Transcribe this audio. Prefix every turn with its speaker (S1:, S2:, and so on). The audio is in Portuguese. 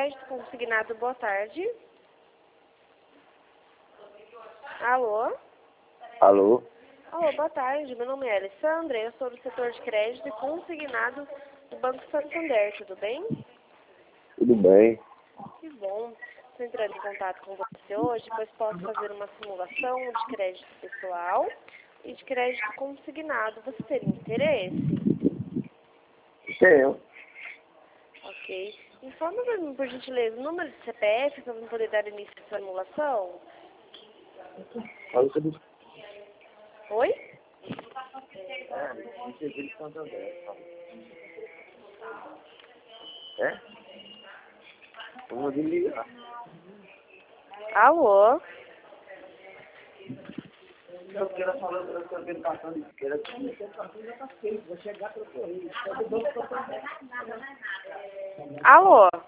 S1: crédito consignado, boa tarde. Alô?
S2: Alô?
S1: Alô, boa tarde. Meu nome é Alessandra, eu sou do setor de crédito e consignado do Banco Santander, tudo bem?
S2: Tudo bem?
S1: Que bom. Estou entrando em contato com você hoje, pois posso fazer uma simulação de crédito pessoal e de crédito consignado. Você teria interesse?
S2: Tenho.
S1: Ok. Informa-me, por gentileza, o número de CPF para eu poder dar início à simulação?
S2: Fala sobre
S1: Oi?
S2: É? Vamos desligar.
S1: Alô?
S2: Eu quero falar sobre o cartão de esquerda. O cartão já está feito, vai chegar pelo correio.
S1: Alô?